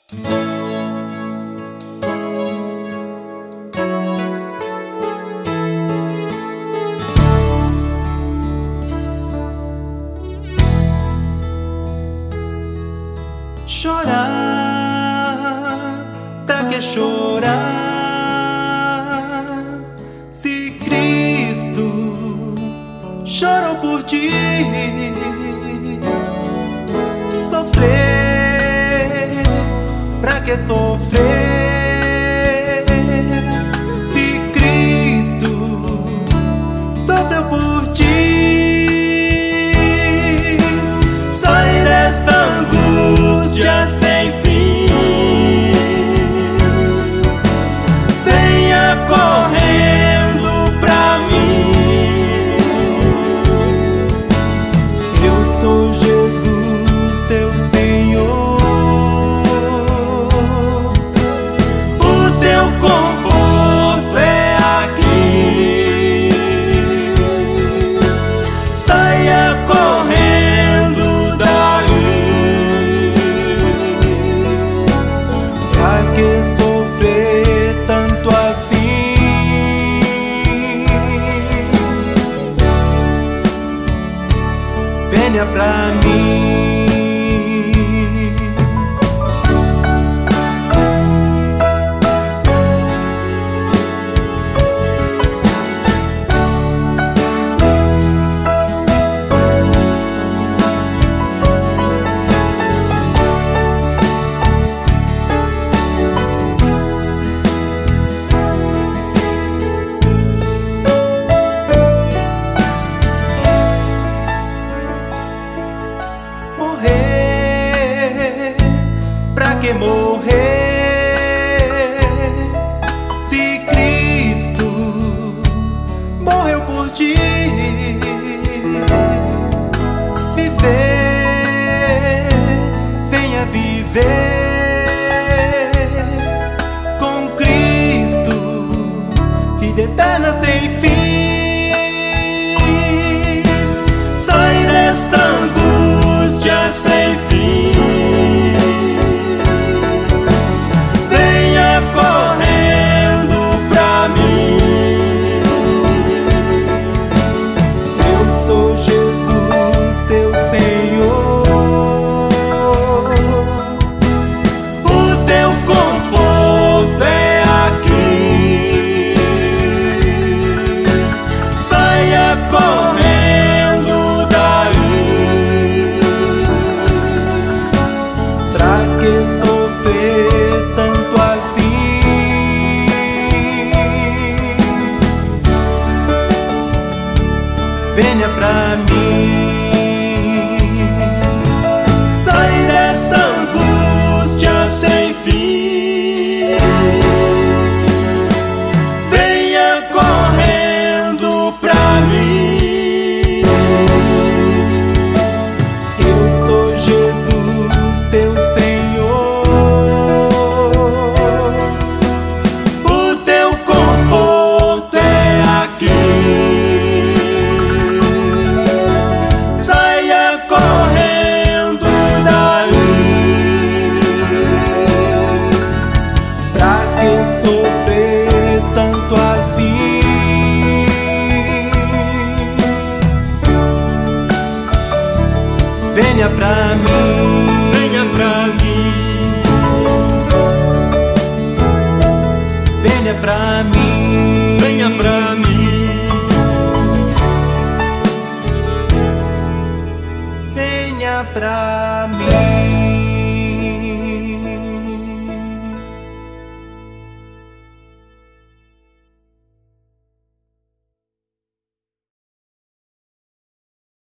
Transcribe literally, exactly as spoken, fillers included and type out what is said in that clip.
Chorar, pra que chorar? Se Cristo chorou por ti, sofrer, pra que sofrer? Se Cristo sofreu por ti, sai desta angústia sem fim, venha correndo pra mim. Eu sou Jesus, teu Senhor, o teu conforto é aqui. Saia correndo daí, pra que sofrer tanto assim? Venha pra mim. Morrer, pra que morrer? Se Cristo morreu por ti, viver, venha viver com Cristo, vida eterna sem fim. Sai desta angústia sem fim, venha correndo pra mim. Eu sou Jesus, teu Senhor, o teu conforto é aqui. Saia correndo daí, pra que sofrer tanto assim? Venha pra mim. Sai desta angústia sem fim, venha correndo pra mim. Eu sou Jesus, teu Senhor, o teu conforto é aqui. Saia correndo daí, pra que sofrer tanto assim? Venha pra mim, venha pra mim, venha pra mim, venha pra mim, venha pra mim.